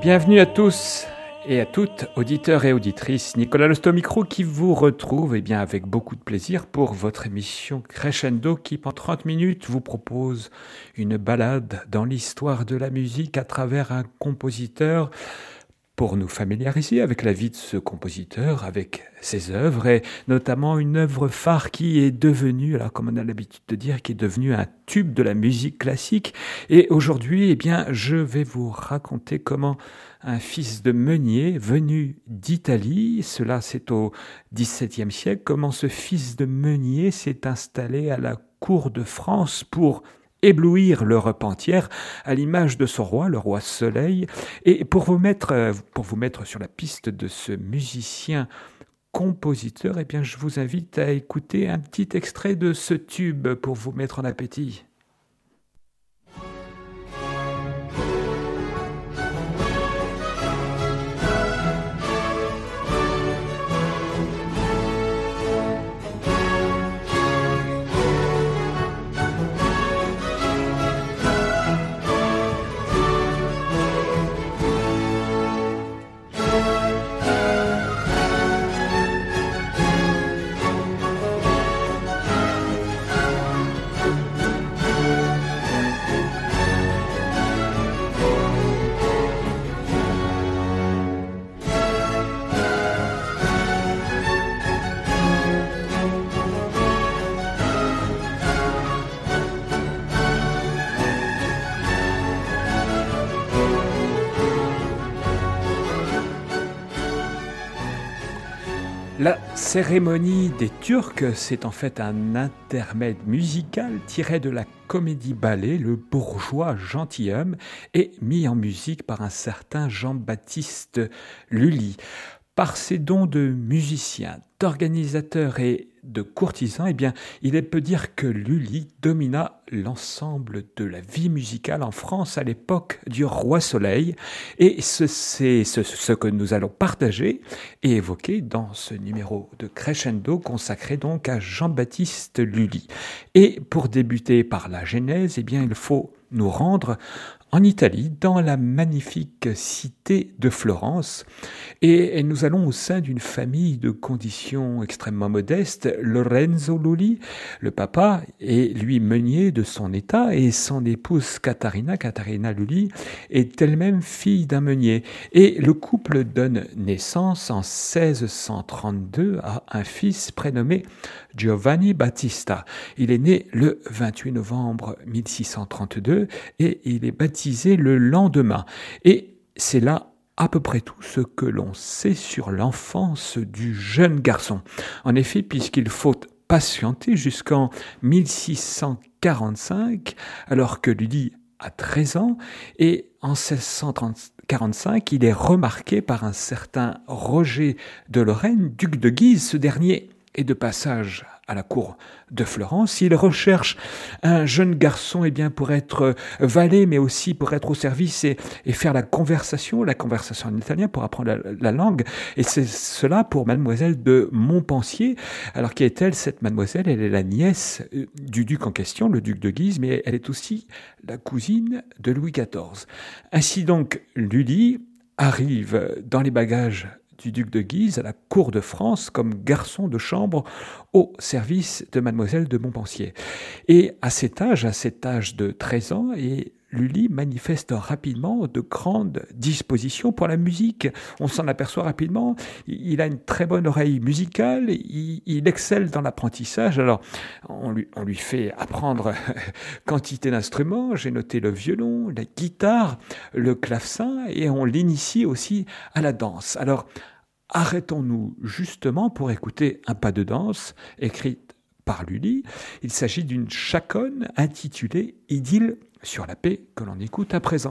Bienvenue à tous et à toutes, auditeurs et auditrices. Nicolas Losto micro qui vous retrouve avec beaucoup de plaisir pour votre émission Crescendo qui, pendant 30 minutes, vous propose une balade dans l'histoire de la musique à travers un compositeur pour nous familiariser avec la vie de ce compositeur, avec ses œuvres et notamment une œuvre phare qui est devenue, alors comme on a l'habitude de dire, qui est devenue un tube de la musique classique. Et aujourd'hui, je vais vous raconter comment un fils de meunier venu d'Italie, cela c'est au XVIIe siècle, comment ce fils de meunier s'est installé à la cour de France pour éblouir l'Europe entière à l'image de son roi, le roi Soleil. Et pour vous mettre sur la piste de ce musicien compositeur, je vous invite à écouter un petit extrait de ce tube pour vous mettre en appétit. La cérémonie des Turcs, c'est en fait un intermède musical tiré de la comédie-ballet Le bourgeois gentilhomme et mis en musique par un certain Jean-Baptiste Lully. Par ses dons de musicien, d'organisateur et de courtisan, il est peu dire que Lully domina l'ensemble de la vie musicale en France à l'époque du roi Soleil. Et c'est ce que nous allons partager et évoquer dans ce numéro de Crescendo consacré donc à Jean-Baptiste Lully. Et pour débuter par la genèse, il faut nous rendre en Italie, dans la magnifique cité de Florence. Et nous allons au sein d'une famille de conditions extrêmement modestes. Lorenzo Lully, le papa, est lui meunier de son état et son épouse Caterina Lully, est elle-même fille d'un meunier. Et le couple donne naissance en 1632 à un fils prénommé Giovanni Battista. Il est né le 28 novembre 1632 et il est baptisé le lendemain. Et c'est là à peu près tout ce que l'on sait sur l'enfance du jeune garçon. En effet, puisqu'il faut patienter jusqu'en 1645, alors que Lully a 13 ans, et en 1645, il est remarqué par un certain Roger de Lorraine, duc de Guise. Ce dernier est de passage à la cour de Florence. Il recherche un jeune garçon pour être valet, mais aussi pour être au service et faire la conversation en italien pour apprendre la langue. Et c'est cela pour mademoiselle de Montpensier. Alors qui est-elle, cette mademoiselle? Elle est la nièce du duc en question, le duc de Guise, mais elle est aussi la cousine de Louis XIV. Ainsi donc, Lully arrive dans les bagages du duc de Guise à la cour de France comme garçon de chambre au service de mademoiselle de Montpensier. Et à cet âge de 13 ans, Lully manifeste rapidement de grandes dispositions pour la musique. On s'en aperçoit rapidement. Il a une très bonne oreille musicale. Il excelle dans l'apprentissage. Alors, on lui fait apprendre quantité d'instruments. J'ai noté le violon, la guitare, le clavecin, et on l'initie aussi à la danse. Alors, arrêtons-nous justement pour écouter un pas de danse écrite par Lully. Il s'agit d'une chaconne intitulée Idylle sur la paix que l'on écoute à présent.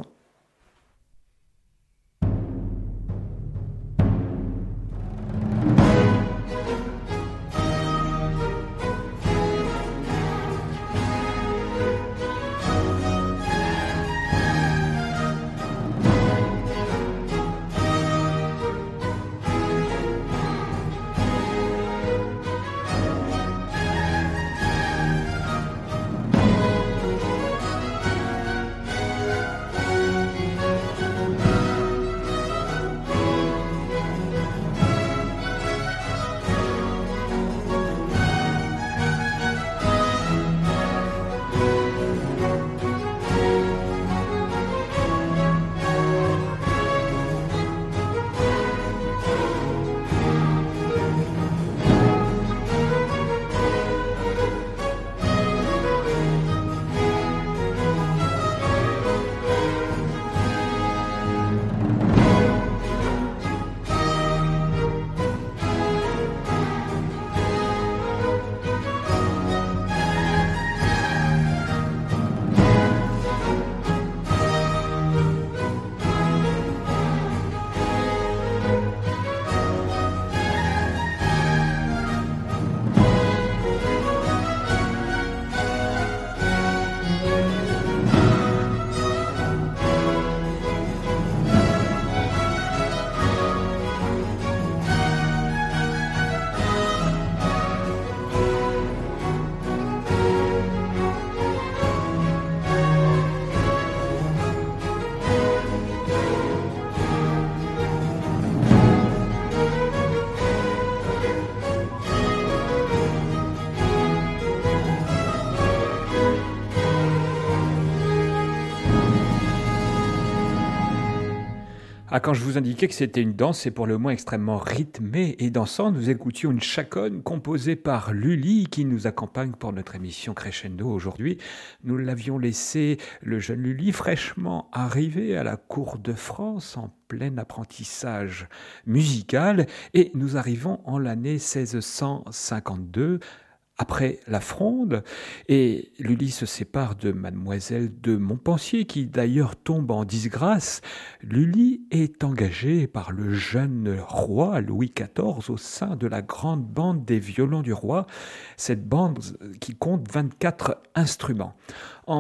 Ah, quand je vous indiquais que c'était une danse, c'est pour le moins extrêmement rythmée et dansante. Nous écoutions une chaconne composée par Lully qui nous accompagne pour notre émission Crescendo aujourd'hui. Nous l'avions laissé, le jeune Lully, fraîchement arrivé à la cour de France en plein apprentissage musical et nous arrivons en l'année 1652 après la Fronde, et Lully se sépare de mademoiselle de Montpensier, qui d'ailleurs tombe en disgrâce. Lully est engagé par le jeune roi Louis XIV au sein de la grande bande des violons du roi, cette bande qui compte 24 instruments. En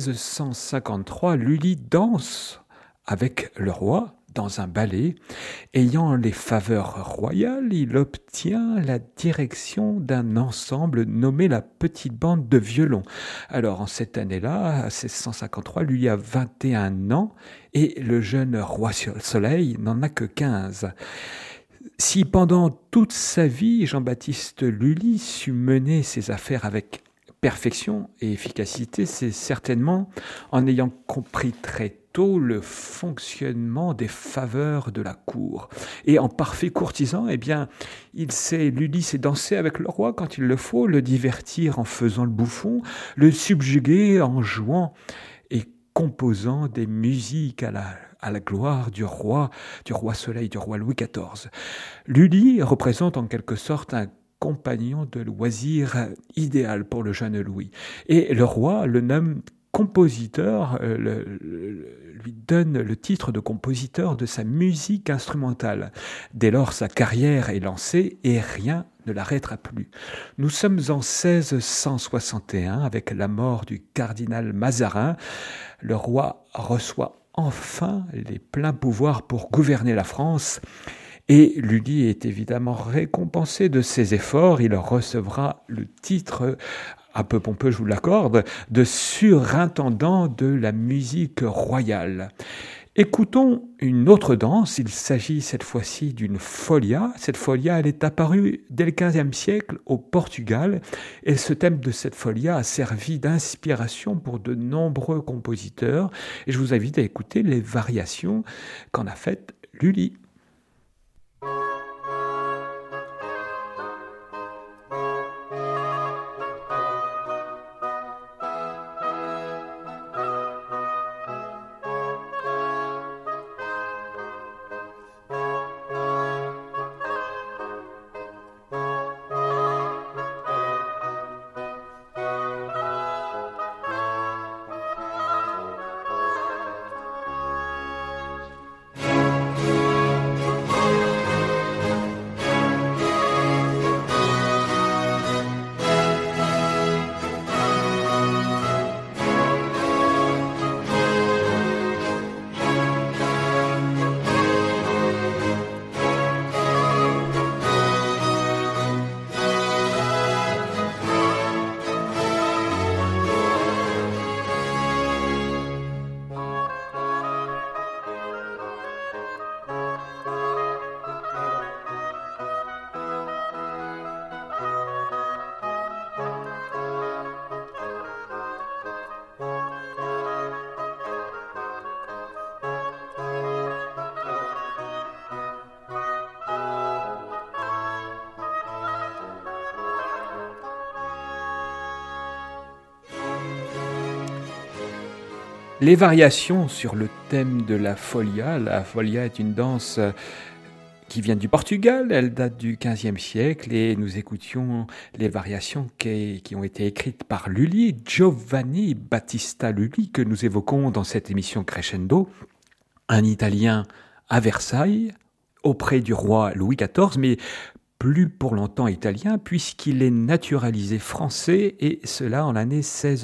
1653, Lully danse avec le roi dans un ballet. Ayant les faveurs royales, il obtient la direction d'un ensemble nommé la Petite Bande de Violons. Alors, en cette année-là, 1653, lui a 21 ans et le jeune roi Soleil n'en a que 15. Si pendant toute sa vie, Jean-Baptiste Lully sut mener ses affaires avec perfection et efficacité, c'est certainement en ayant compris très tôt le fonctionnement des faveurs de la cour. Et en parfait courtisan, eh bien, Lully sait danser avec le roi quand il le faut, le divertir en faisant le bouffon, le subjuguer en jouant et composant des musiques à la gloire du roi Soleil, du roi Louis XIV. Lully représente en quelque sorte un compagnon de loisir idéal pour le jeune Louis. Et le roi le nomme compositeur, lui donne le titre de compositeur de sa musique instrumentale. Dès lors, sa carrière est lancée et rien ne l'arrêtera plus. Nous sommes en 1661 avec la mort du cardinal Mazarin. Le roi reçoit enfin les pleins pouvoirs pour gouverner la France. Et Lully est évidemment récompensé de ses efforts. Il recevra le titre, un peu pompeux, je vous l'accorde, de surintendant de la musique royale. Écoutons une autre danse. Il s'agit cette fois-ci d'une folia. Cette folia, elle est apparue dès le XVe siècle au Portugal. Et ce thème de cette folia a servi d'inspiration pour de nombreux compositeurs. Et je vous invite à écouter les variations qu'en a faites Lully. Les variations sur le thème de la folia. La folia est une danse qui vient du Portugal, elle date du XVe siècle et nous écoutions les variations qui ont été écrites par Lully, Giovanni Battista Lully, que nous évoquons dans cette émission Crescendo, un Italien à Versailles, auprès du roi Louis XIV, mais plus pour longtemps italien puisqu'il est naturalisé français et cela en l'année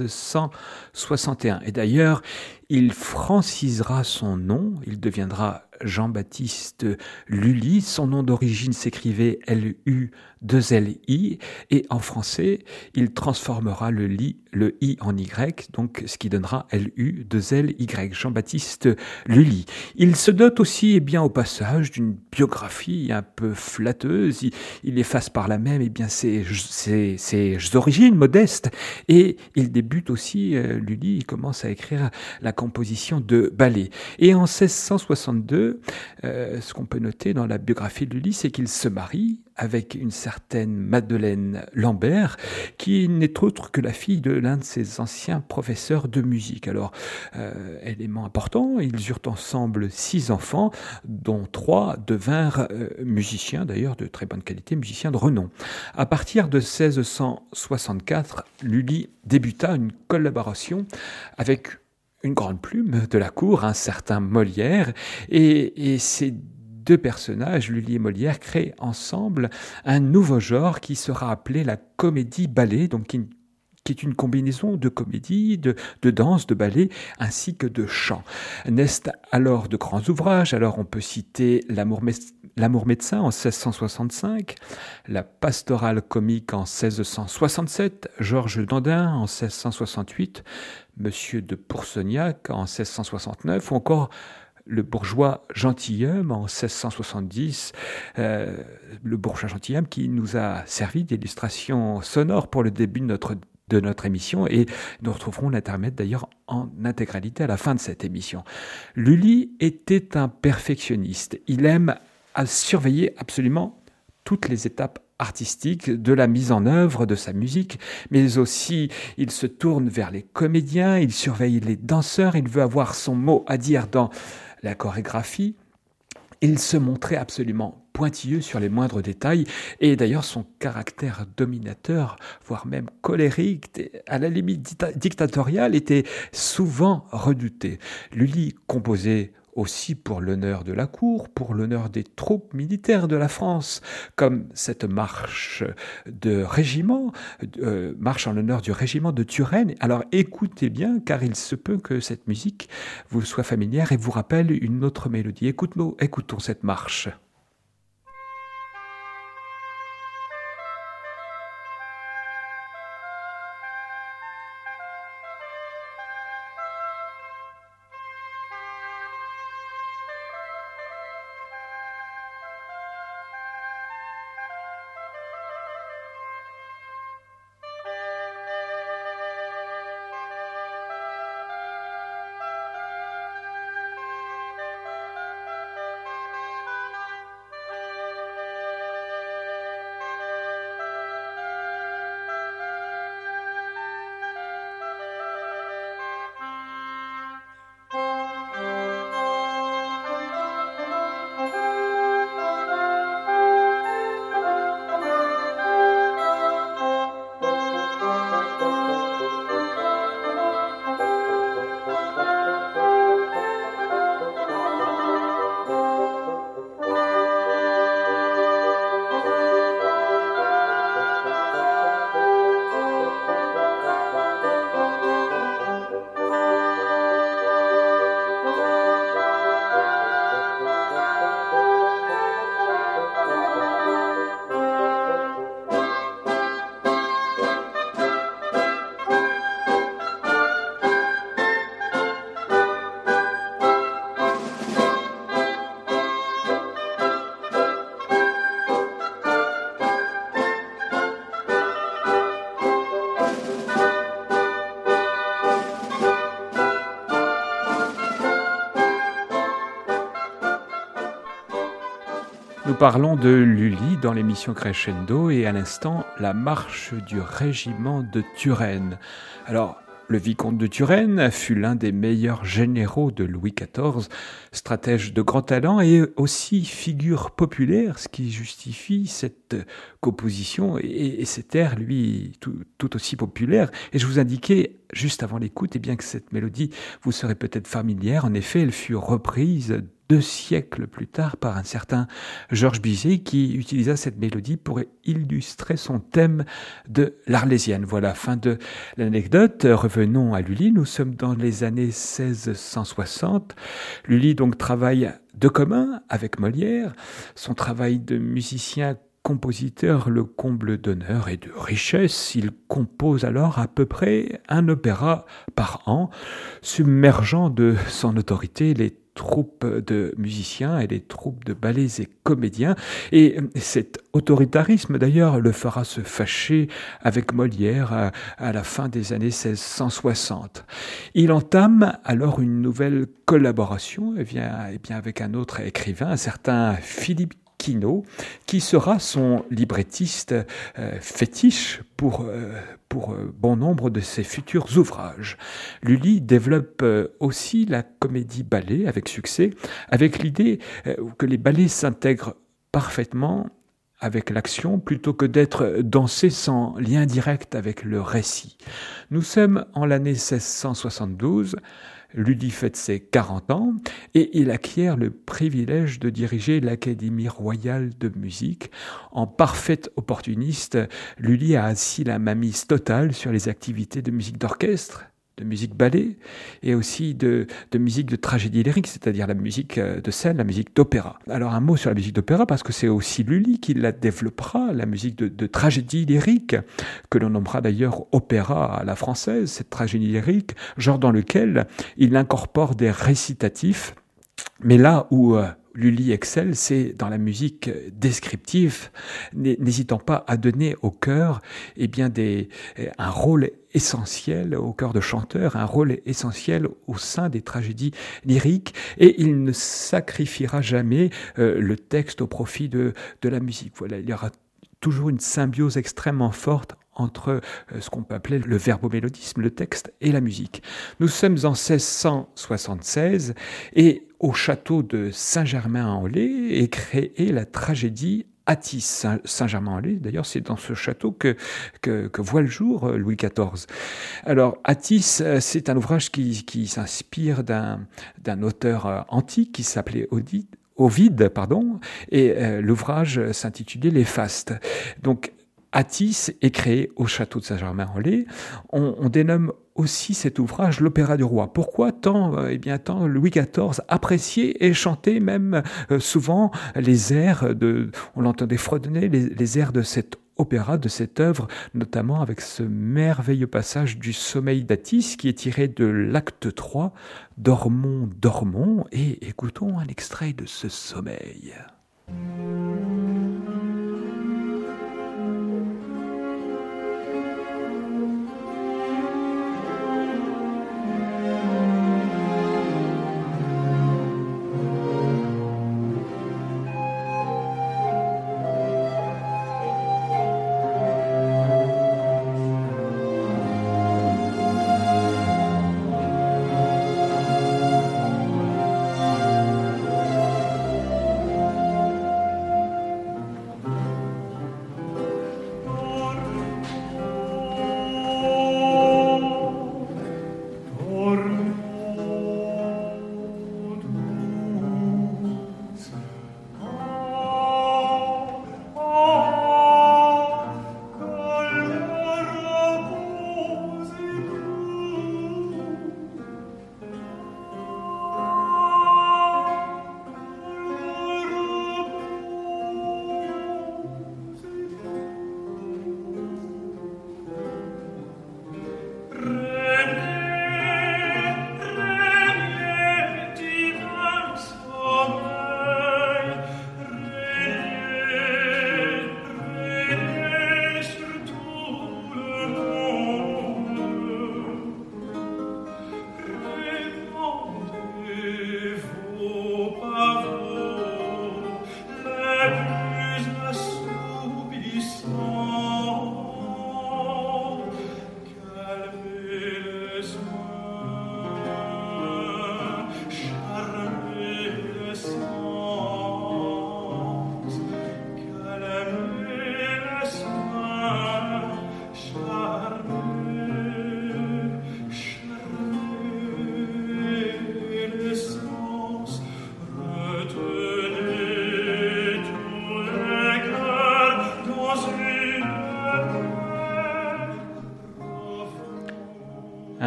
1661. Et d'ailleurs, il francisera son nom, il deviendra Jean-Baptiste Lully. Son nom d'origine s'écrivait L-U-2-L-I et en français, il transformera le I en Y, donc ce qui donnera L-U-2-L-Y, Jean-Baptiste Lully. Il se dote aussi, au passage, d'une biographie un peu flatteuse. Il efface par là même, ses origines modestes et il débute aussi, Lully, il commence à écrire la composition de ballets. Et en 1662, ce qu'on peut noter dans la biographie de Lully, c'est qu'il se marie avec une certaine Madeleine Lambert, qui n'est autre que la fille de l'un de ses anciens professeurs de musique. Alors, élément important, ils eurent ensemble 6 enfants, dont 3 devinrent musiciens, d'ailleurs de très bonne qualité, musiciens de renom. À partir de 1664, Lully débuta une collaboration avec une grande plume de la cour, un certain Molière, et ces 2 personnages, Lully et Molière, créent ensemble un nouveau genre qui sera appelé la comédie-ballet, donc qui est une combinaison de comédie, de danse, de ballet, ainsi que de chant. Naissent alors de grands ouvrages. Alors on peut citer L'amour médecin en 1665, la pastorale comique en 1667, Georges Dandin en 1668, Monsieur de Pourceaugnac en 1669, ou encore le bourgeois gentilhomme en 1670, le bourgeois gentilhomme qui nous a servi d'illustration sonore pour le début de notre émission, et nous retrouverons l'intermède d'ailleurs en intégralité à la fin de cette émission. Lully était un perfectionniste. Il aime à surveiller absolument toutes les étapes artistiques de la mise en œuvre de sa musique, mais aussi il se tourne vers les comédiens, il surveille les danseurs, il veut avoir son mot à dire dans la chorégraphie. Il se montrait absolument pointilleux sur les moindres détails, et d'ailleurs son caractère dominateur, voire même colérique, à la limite dictatorial, était souvent redouté. Lully composait aussi pour l'honneur de la cour, pour l'honneur des troupes militaires de la France, comme cette marche de régiment, marche en l'honneur du régiment de Turenne. Alors écoutez bien, car il se peut que cette musique vous soit familière et vous rappelle une autre mélodie. Écoutons cette marche. Nous parlons de Lully dans l'émission Crescendo et à l'instant, la marche du régiment de Turenne. Alors, le vicomte de Turenne fut l'un des meilleurs généraux de Louis XIV, stratège de grand talent et aussi figure populaire, ce qui justifie cette composition et cet air, lui, tout aussi populaire. Et je vous indiquais juste avant l'écoute bien que cette mélodie vous serait peut-être familière. En effet, elle fut reprise 2 siècles plus tard par un certain Georges Bizet qui utilisa cette mélodie pour illustrer son thème de l'Arlésienne. Voilà, fin de l'anecdote. Revenons à Lully. Nous sommes dans les années 1660. Lully donc travaille de commun avec Molière. Son travail de musicien compositeur le comble d'honneur et de richesse. Il compose alors à peu près un opéra par an, submergeant de son autorité les troupes de musiciens et les troupes de ballets et comédiens. Et cet autoritarisme, d'ailleurs, le fera se fâcher avec Molière à la fin des années 1660. Il entame alors une nouvelle collaboration avec un autre écrivain, un certain Philippe Quinault, qui sera son librettiste fétiche pour bon nombre de ses futurs ouvrages. Lully développe aussi la comédie-ballet avec succès, avec l'idée que les ballets s'intègrent parfaitement avec l'action plutôt que d'être dansés sans lien direct avec le récit. Nous sommes en l'année 1672, Lully fête ses 40 ans et il acquiert le privilège de diriger l'Académie royale de musique. En parfait opportuniste, Lully a assis la mainmise totale sur les activités de musique d'orchestre, de musique ballet et aussi de musique de tragédie lyrique, c'est-à-dire la musique de scène, la musique d'opéra. Alors un mot sur la musique d'opéra, parce que c'est aussi Lully qui la développera, la musique de tragédie lyrique, que l'on nommera d'ailleurs opéra à la française, cette tragédie lyrique, genre dans lequel il incorpore des récitatifs, mais là où Lully excelle, c'est dans la musique descriptive, n'hésitant pas à donner au chœur un rôle essentiel, au chœur de chanteur, un rôle essentiel au sein des tragédies lyriques, et il ne sacrifiera jamais le texte au profit de la musique. Voilà, il y aura toujours une symbiose extrêmement forte entre ce qu'on peut appeler le verbomélodisme, le texte et la musique. Nous sommes en 1676 et au château de Saint-Germain-en-Laye est créée la tragédie Atys. Saint-Germain-en-Laye, d'ailleurs, c'est dans ce château que voit le jour Louis XIV. Alors, Atys, c'est un ouvrage qui s'inspire d'un auteur antique qui s'appelait Ovide, et l'ouvrage s'intitulait Les Fastes. Donc, Atys est créé au château de Saint-Germain-en-Laye. On dénomme aussi cet ouvrage l'Opéra du Roi. Pourquoi tant Louis XIV appréciait et chantait même souvent les airs on l'entendait fredonner les airs de cet opéra, de cette œuvre, notamment avec ce merveilleux passage du sommeil d'Atys qui est tiré de l'acte 3, Dormons, dormons, et écoutons un extrait de ce sommeil.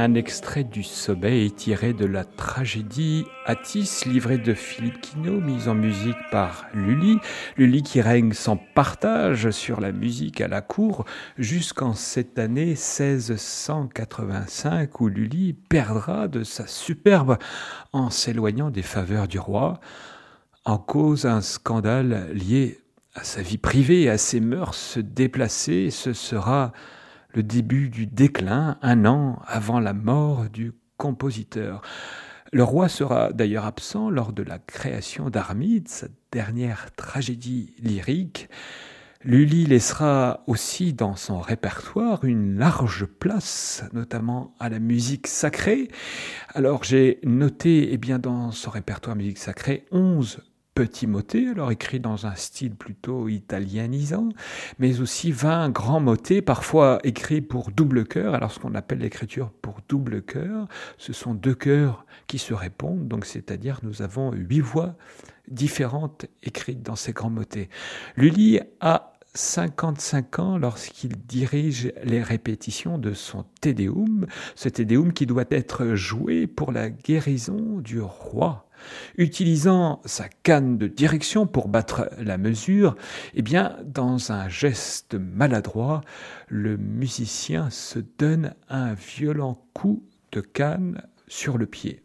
un extrait du Sommeil tiré de la tragédie Attis, livrée de Philippe Quinault, mise en musique par Lully. Lully qui règne sans partage sur la musique à la cour jusqu'en cette année 1685 où Lully perdra de sa superbe en s'éloignant des faveurs du roi. En cause un scandale lié à sa vie privée et à ses mœurs déplacées. Ce sera le début du déclin, un an avant la mort du compositeur. Le roi sera d'ailleurs absent lors de la création d'Armide, sa dernière tragédie lyrique. Lully laissera aussi dans son répertoire une large place, notamment à la musique sacrée. Alors j'ai noté dans son répertoire musique sacrée 11 petits motets, alors écrits dans un style plutôt italianisant, mais aussi 20 grands motets, parfois écrits pour double chœur. Alors ce qu'on appelle l'écriture pour double chœur, ce sont deux chœurs qui se répondent, donc c'est-à-dire nous avons 8 voix différentes écrites dans ces grands motets. Lully a 55 ans lorsqu'il dirige les répétitions de son Te Deum, ce Te Deum qui doit être joué pour la guérison du roi. Utilisant sa canne de direction pour battre la mesure, dans un geste maladroit, le musicien se donne un violent coup de canne sur le pied.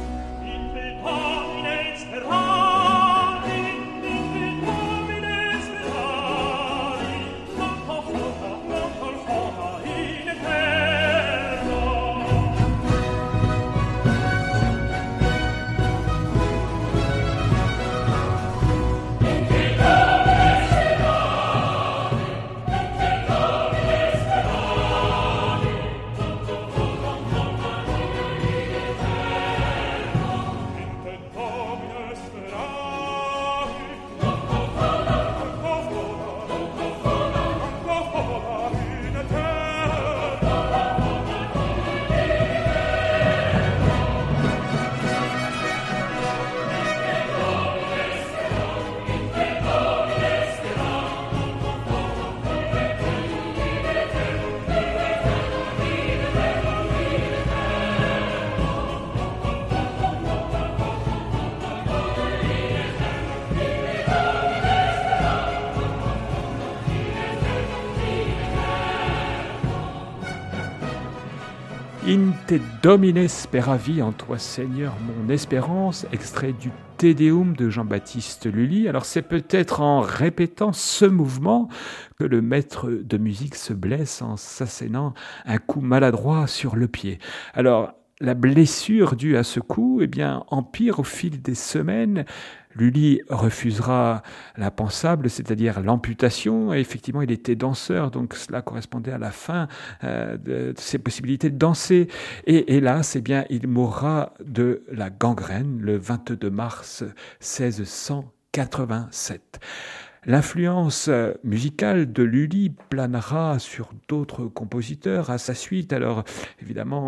In te domine speravi, en toi Seigneur mon espérance, extrait du Te Deum de Jean-Baptiste Lully. Alors c'est peut-être en répétant ce mouvement que le maître de musique se blesse en s'assénant un coup maladroit sur le pied. Alors la blessure due à ce coup empire au fil des semaines. Lully refusera l'impensable, c'est-à-dire l'amputation. Et effectivement, il était danseur, donc cela correspondait à la fin de ses possibilités de danser. Et hélas, il mourra de la gangrène le 22 mars 1687. L'influence musicale de Lully planera sur d'autres compositeurs à sa suite. Alors, évidemment,